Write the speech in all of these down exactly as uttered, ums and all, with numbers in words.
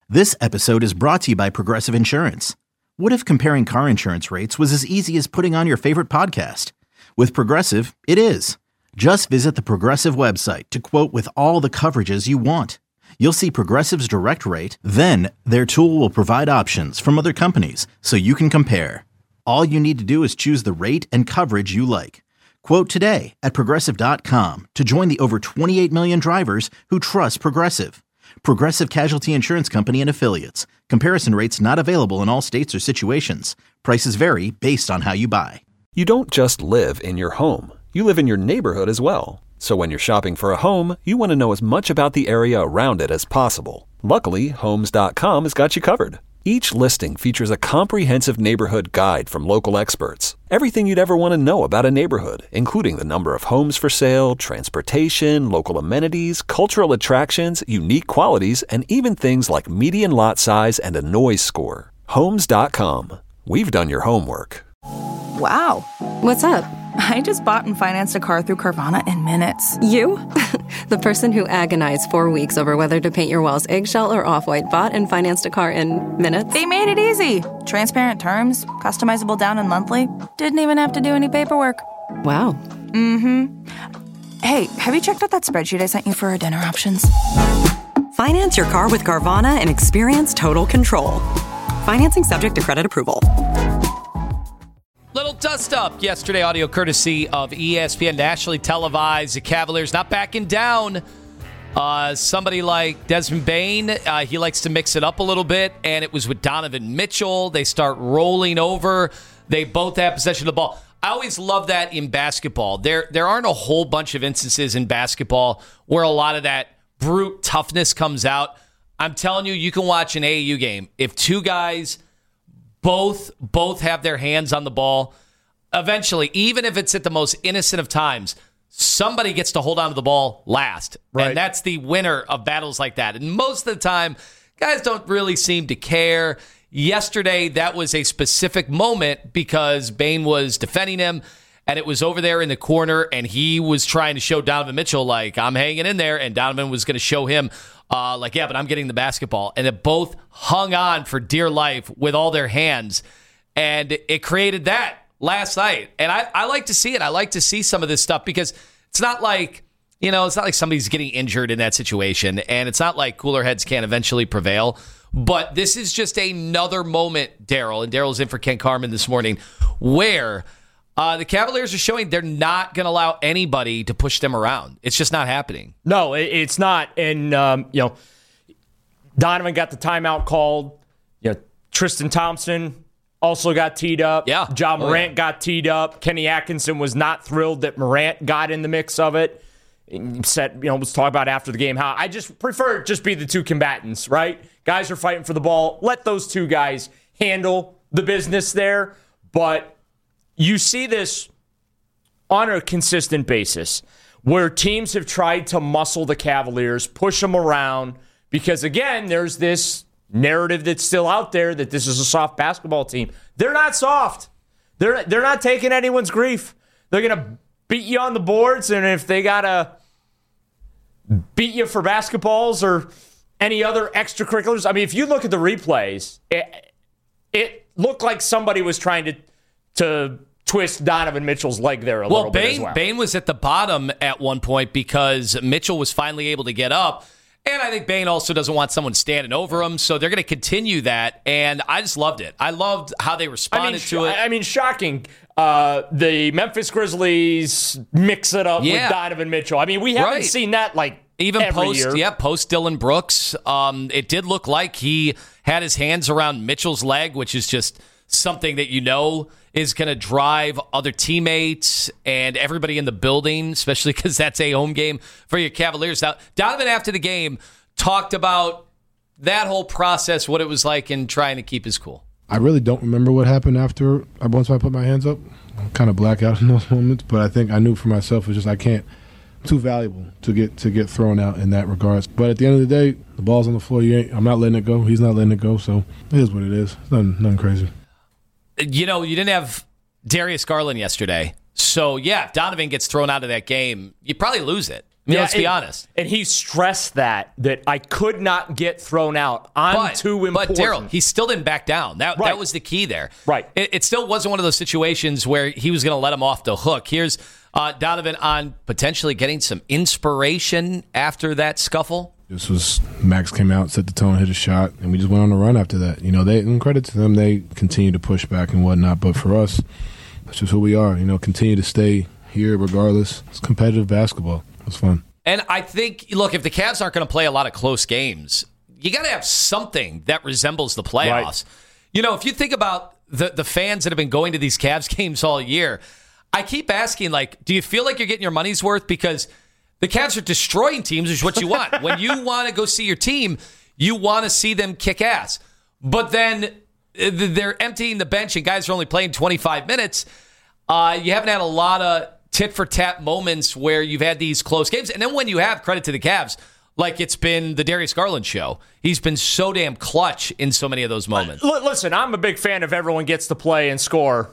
This episode is brought to you by Progressive Insurance. What if comparing car insurance rates was as easy as putting on your favorite podcast? With Progressive, it is. Just visit the Progressive website to quote with all the coverages you want. You'll see Progressive's direct rate, then their tool will provide options from other companies so you can compare. All you need to do is choose the rate and coverage you like. Quote today at Progressive dot com to join the over twenty-eight million drivers who trust Progressive. Progressive Casualty Insurance Company and Affiliates. Comparison rates not available in all states or situations. Prices vary based on how you buy. You don't just live in your home. You live in your neighborhood as well. So when you're shopping for a home, you want to know as much about the area around it as possible. Luckily, Homes dot com has got you covered. Each listing features a comprehensive neighborhood guide from local experts. Everything you'd ever want to know about a neighborhood, including the number of homes for sale, transportation, local amenities, cultural attractions, unique qualities, and even things like median lot size and a noise score. Homes dot com. We've done your homework. Wow. What's up? I just bought and financed a car through Carvana in minutes. You? The person who agonized four weeks over whether to paint your walls eggshell or off-white bought and financed a car in minutes? They made it easy. Transparent terms, customizable down and monthly. Didn't even have to do any paperwork. Wow. Mm-hmm. Hey, have you checked out that spreadsheet I sent you for our dinner options? Finance your car with Carvana and experience total control. Financing subject to credit approval. Little dust up yesterday, audio courtesy of E S P N, nationally televised. The Cavaliers not backing down. Uh, somebody like Desmond Bane, uh, he likes to mix it up a little bit, and it was with Donovan Mitchell. They start rolling over. They both have possession of the ball. I always love that in basketball. There, there aren't a whole bunch of instances in basketball where a lot of that brute toughness comes out. I'm telling you, you can watch an A A U game. If two guys Both both have their hands on the ball, eventually, even if it's at the most innocent of times, somebody gets to hold on to the ball last. Right. And that's the winner of battles like that. And most of the time, guys don't really seem to care. Yesterday, that was a specific moment because Bane was defending him, and it was over there in the corner, and he was trying to show Donovan Mitchell, like, I'm hanging in there, and Donovan was going to show him, Uh, like, yeah, but I'm getting the basketball. And it both hung on for dear life with all their hands. And it created that last night. And I, I like to see it. I like to see some of this stuff because it's not like, you know, it's not like somebody's getting injured in that situation. And it's not like cooler heads can't eventually prevail. But this is just another moment, Daryl, and Daryl's in for Ken Carman this morning, where Uh, the Cavaliers are showing they're not going to allow anybody to push them around. It's just not happening. No, it's not. And, um, you know, Donovan got the timeout called. You know, Tristan Thompson also got teed up. Yeah. Ja Oh, Morant yeah. got teed up. Kenny Atkinson was not thrilled that Morant got in the mix of it. He said, you know, was talking about after the game how I just prefer it just be the two combatants, right? Guys are fighting for the ball. Let those two guys handle the business there. But you see this on a consistent basis where teams have tried to muscle the Cavaliers, push them around, because, again, there's this narrative that's still out there that this is a soft basketball team. They're not soft. They're, they're not taking anyone's grief. They're going to beat you on the boards, and if they got to beat you for basketballs or any other extracurriculars, I mean, if you look at the replays, it, it looked like somebody was trying to to twist Donovan Mitchell's leg there a well, little Bane, bit as well. Bane was at the bottom at one point because Mitchell was finally able to get up. And I think Bane also doesn't want someone standing over him, so they're going to continue that. And I just loved it. I loved how they responded I mean, to it. I mean, shocking. Uh, the Memphis Grizzlies mix it up Yeah. with Donovan Mitchell. I mean, we haven't Right. seen that like Even every post, year. yeah, post Dylan Brooks. Um, it did look like he had his hands around Mitchell's leg, which is just something that you know is going to drive other teammates and everybody in the building, especially because that's a home game for your Cavaliers. Now, Donovan, after the game, talked about that whole process, what it was like in trying to keep his cool. I really don't remember what happened after I once I put my hands up. I kind of black out in those moments, but I think I knew for myself, it's just I can't. Too valuable to get to get thrown out in that regards. But at the end of the day, the ball's on the floor. You ain't, I'm not letting it go. He's not letting it go. So it is what it is. It's nothing, nothing crazy. You know, you didn't have Darius Garland yesterday. So, yeah, if Donovan gets thrown out of that game, you probably lose it. I mean, yeah, let's be and, honest. And he stressed that, that I could not get thrown out. I'm but, too important. But, Daryl, he still didn't back down. That, right. that was the key there. Right. It, it still wasn't one of those situations where he was going to let him off the hook. Here's uh, Donovan on potentially getting some inspiration after that scuffle. This was Max came out, set the tone, hit a shot, and we just went on a run after that. You know, they and credit to them, they continue to push back and whatnot. But for us, that's just who we are. You know, continue to stay here regardless. It's competitive basketball. It was fun. And I think, look, if the Cavs aren't going to play a lot of close games, you got to have something that resembles the playoffs. Right. You know, if you think about the the fans that have been going to these Cavs games all year, I keep asking, like, do you feel like you're getting your money's worth? Because the Cavs are destroying teams, which is what you want. When you want to go see your team, you want to see them kick ass. But then they're emptying the bench and guys are only playing twenty-five minutes. Uh, you haven't had a lot of tit-for-tat moments where you've had these close games. And then when you have, credit to the Cavs, like it's been the Darius Garland show. He's been so damn clutch in so many of those moments. L- listen, I'm a big fan of everyone gets to play and score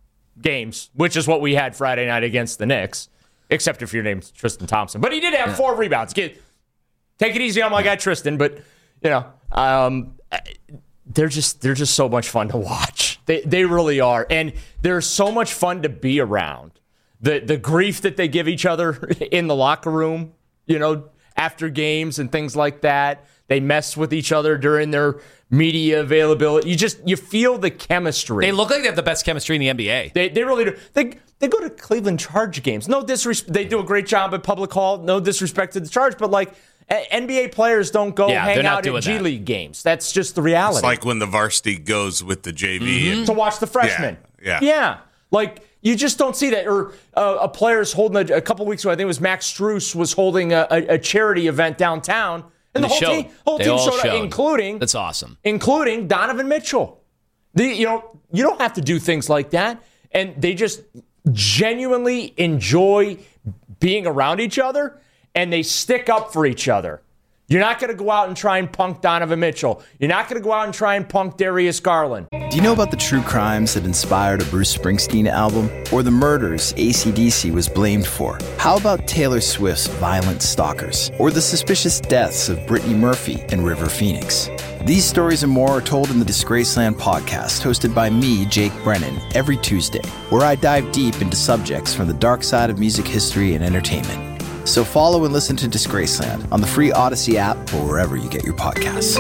games, which is what we had Friday night against the Knicks. Except if your name's Tristan Thompson. But he did have yeah. four rebounds. Get, take it easy on my guy Tristan. But, you know, um, they're just they're just so much fun to watch. They they really are. And they're so much fun to be around. The the grief that they give each other in the locker room, you know, after games and things like that. They mess with each other during their media availability. You just you feel the chemistry. They look like they have the best chemistry in the N B A. They they really do. They they go to Cleveland Charge games. No disrespect. They do a great job at Public Hall. No disrespect to the Charge, but like N B A players don't go yeah, hang out at G that. League games. That's just the reality. It's like when the varsity goes with the J V mm-hmm. and, to watch the freshmen. Yeah, yeah, yeah. Like. You just don't see that. Or uh, a player's holding a, a couple weeks ago, I think it was Max Strus was holding a, a, a charity event downtown. And, and the whole showed. team, whole they team showed, showed up, including that's awesome, including Donovan Mitchell. The, you know, you don't have to do things like that, and they just genuinely enjoy being around each other, and they stick up for each other. You're not going to go out and try and punk Donovan Mitchell. You're not going to go out and try and punk Darius Garland. Do you know about the true crimes that inspired a Bruce Springsteen album? Or the murders A C D C was blamed for? How about Taylor Swift's Violent Stalkers? Or the suspicious deaths of Brittany Murphy and River Phoenix? These stories and more are told in the Disgraceland podcast, hosted by me, Jake Brennan, every Tuesday, where I dive deep into subjects from the dark side of music history and entertainment. So follow and listen to Disgraceland on the free Odyssey app or wherever you get your podcasts.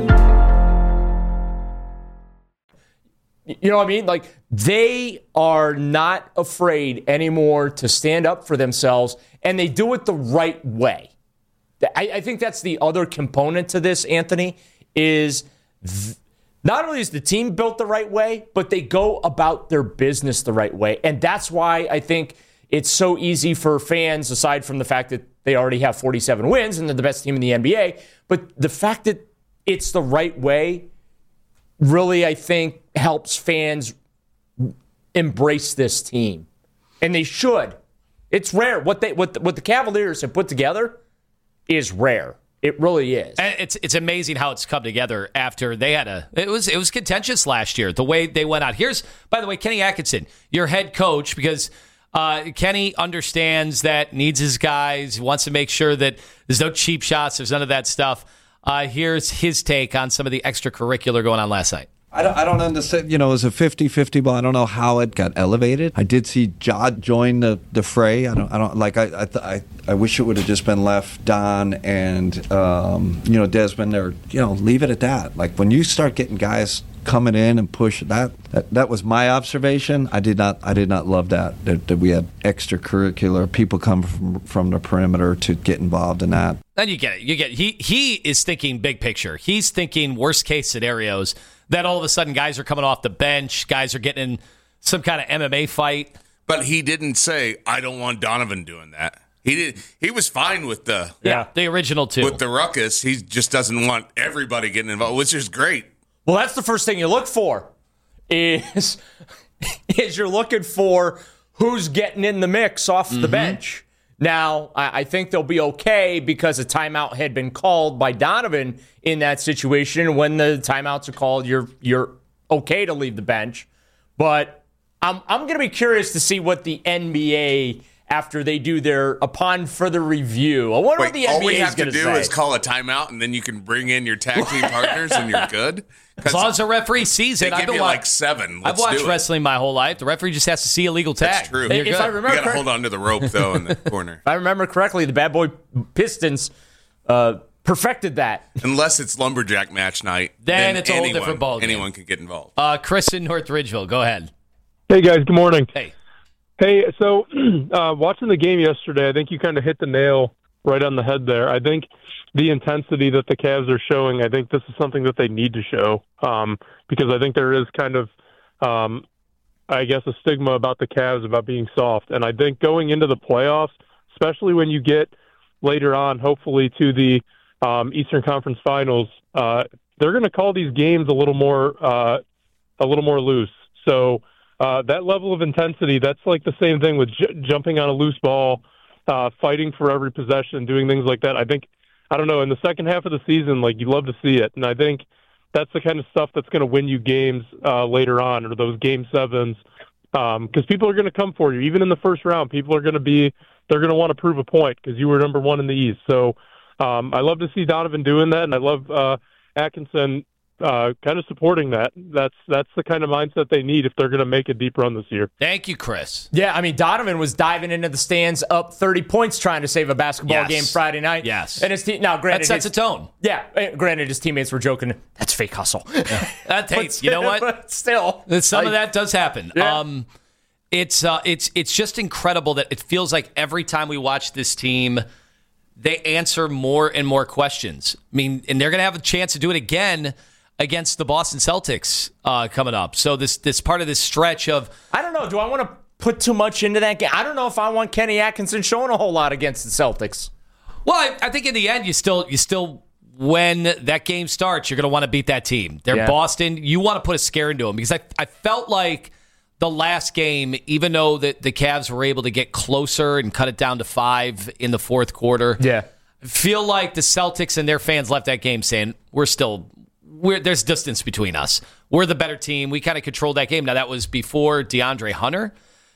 You know what I mean? Like, they are not afraid anymore to stand up for themselves, and they do it the right way. I, I think that's the other component to this, Anthony, is th- not only is the team built the right way, but they go about their business the right way. And that's why I think it's so easy for fans, aside from the fact that they already have forty-seven wins and they're the best team in the N B A, but the fact that it's the right way really, I think, helps fans embrace this team. And they should. It's rare. What they what the, what the Cavaliers have put together is rare. It really is. And it's it's amazing how it's come together after they had a it was it was contentious last year, the way they went out. Here's, by the way, Kenny Atkinson, your head coach, because Uh, Kenny understands that, needs his guys, wants to make sure that there's no cheap shots, there's none of that stuff. Uh, here's his take on some of the extracurricular going on last night. I don't, I don't understand. You know, it was a fifty-fifty ball. I don't know how it got elevated. I did see Ja join the, the fray. I don't. I don't like. I I th- I, I wish it would have just been left Don and um, you know Desmond. Or you know, leave it at that. Like when you start getting guys coming in and push that, that that was my observation. I did not I did not love that that, that we had extracurricular people come from from the perimeter to get involved in that. And you get it. You get it. He he is thinking big picture. He's thinking worst case scenarios. That all of a sudden guys are coming off the bench, guys are getting in some kind of M M A fight. But he didn't say, I don't want Donovan doing that. He did. He was fine with the yeah the original two. With the ruckus. He just doesn't want everybody getting involved, which is great. Well, that's the first thing you look for is, is you're looking for who's getting in the mix off mm-hmm. the bench. Now, I, I think they'll be okay because a timeout had been called by Donovan in that situation. When the timeouts are called, you're you're okay to leave the bench. But I'm I'm going to be curious to see what the N B A after they do their upon further review. I wonder Wait, what the all N B A we is have to going do say. is call a timeout, and then you can bring in your tag team partners, and you're good. As long as the referee sees it, they I've give been you wa- like seven. Let's I've watched do it. wrestling my whole life. The referee just has to see a legal tag. That's true. You're If good. I remember You got to correct- hold on to the rope though in the corner, if I remember correctly, the Bad Boy Pistons uh, perfected that. unless it's lumberjack match night. Then it's a whole anyone, different ballgame. Anyone can get involved. Uh, Chris in North Ridgeville, go ahead. Hey, guys. Good morning. Hey. Hey, so uh, watching the game yesterday, I think you kind of hit the nail right on the head there. I think the intensity that the Cavs are showing, I think this is something that they need to show um, because I think there is kind of, um, I guess, a stigma about the Cavs about being soft. And I think going into the playoffs, especially when you get later on, hopefully, to the um, Eastern Conference Finals, uh, they're going to call these games a little more, uh, a little more loose. So uh, that level of intensity, that's like the same thing with j- jumping on a loose ball, uh, fighting for every possession, doing things like that. I think, I don't know, in the second half of the season, like, you love to see it. And I think that's the kind of stuff that's going to win you games uh, later on, or those game sevens, because um, people are going to come for you. Even in the first round, people are going to be, they're going to want to prove a point because you were number one in the East. So um, I love to see Donovan doing that, and I love uh, Atkinson uh, kind of supporting that. That's that's the kind of mindset they need if they're going to make a deep run this year. Thank you, Chris. Yeah, I mean, Donovan was diving into the stands up thirty points trying to save a basketball Yes. game Friday night. Yes. And his team, now, granted, That sets his- a tone. Yeah, eh, granted, his teammates were joking. That's fake hustle. That takes, you know what? But still. Some like, of that does happen. Yeah. Um, it's uh, it's it's just incredible that it feels like every time we watch this team, they answer more and more questions. I mean, and they're going to have a chance to do it again against the Boston Celtics uh, coming up. So this this part of this stretch of I don't know. Do I want to put too much into that game? I don't know if I want Kenny Atkinson showing a whole lot against the Celtics. well, I, I think in the end, you still you still when that game starts, you're going to want to beat that team. They're Yeah. Boston. You want to put a scare into them because I I felt like the last game, even though the, the Cavs were able to get closer and cut it down to five in the fourth quarter. Yeah. I feel like the Celtics and their fans left that game saying, we're still, we're, there's distance between us. We're the better team. We kind of controlled that game. Now, that was before DeAndre Hunter.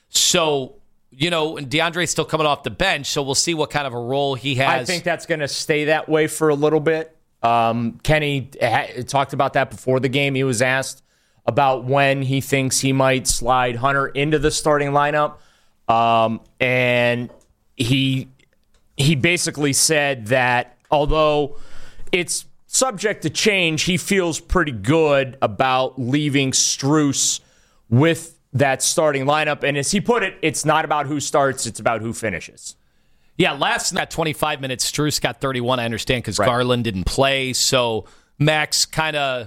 So, you know, and DeAndre's still coming off the bench, so we'll see what kind of a role he has. I think that's going to stay that way for a little bit. Um, Kenny ha- talked about that before the game. He was asked about when he thinks he might slide Hunter into the starting lineup. Um, and he he basically said that although it's subject to change, he feels pretty good about leaving Strus with that starting lineup. And as he put it, it's not about who starts, it's about who finishes. Yeah, last night, twenty-five minutes, Strus got thirty-one, I understand, because Right. Garland didn't play. So Max kind of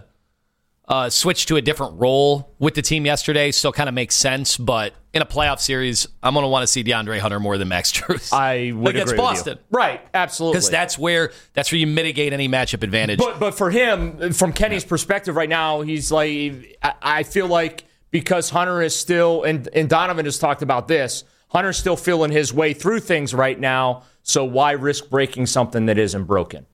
uh, switched to a different role with the team yesterday, so kind of makes sense. But in a playoff series, I'm going to want to see DeAndre Hunter more than Max Strus. I would against agree Boston. with you. Right, absolutely. Because that's where that's where you mitigate any matchup advantage. But but for him, from Kenny's perspective right now, he's like, I, I feel like because Hunter is still, and, and Donovan has talked about this, Hunter's still feeling his way through things right now, so why risk breaking something that isn't broken?